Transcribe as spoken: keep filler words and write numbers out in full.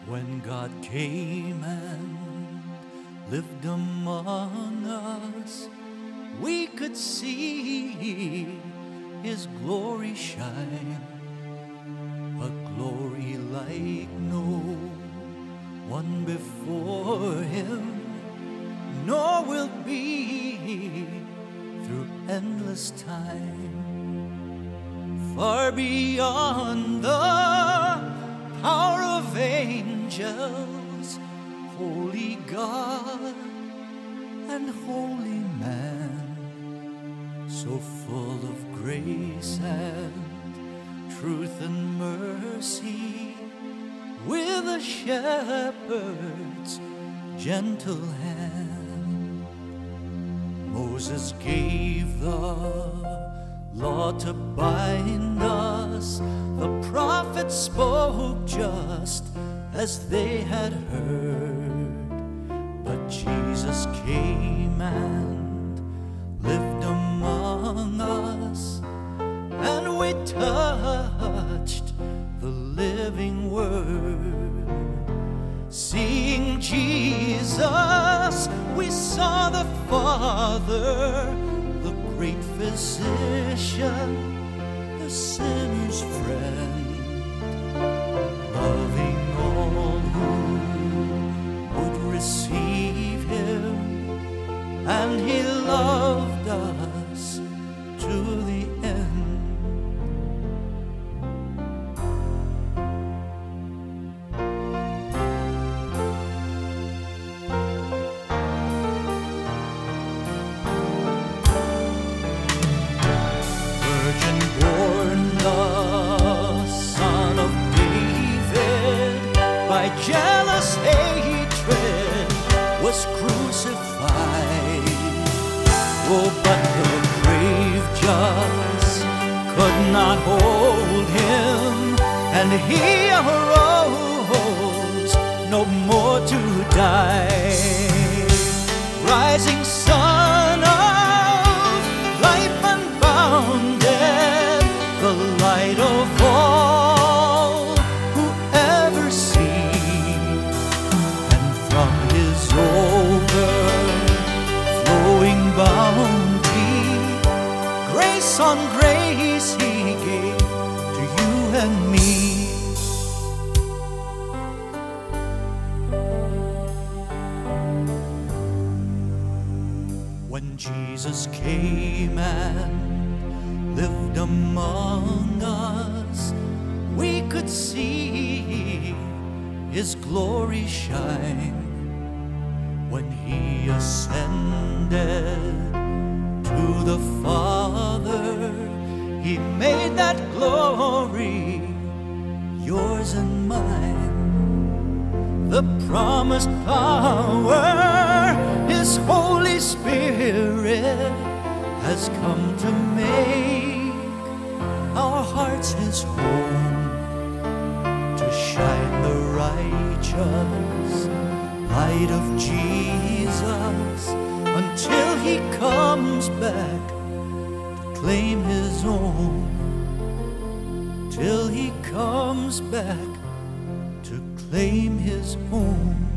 When God came and lived among us, we could see His glory shine, a glory like no one before Him, nor will be through endless time. Far beyond the power of angels, holy God and holy man, so full of grace and truth and mercy, with a shepherd's gentle hand. Moses gave the law to bind us, the prophets spoke just as they had heard, but Jesus came and lived among us, and we touched the living Word. Seeing Jesus, we saw the Father, the great physician, the sinner's friend, loving all who would receive Him, and He loved us to the end. By jealous hatred was crucified. Oh, but the grave just could not hold Him, and He arose no more to die. Rising Son of life unbounded, the light of all who ever see. Overflowing bounty, grace on grace He gave to you and me. When Jesus came and lived among us, we could see His glory shine. When He ascended to the Father, He made that glory yours and mine. The promised power, His Holy Spirit, has come to make our hearts His home, to shine the righteous light of Jesus until He comes back to claim His own. Till He comes back to claim His own.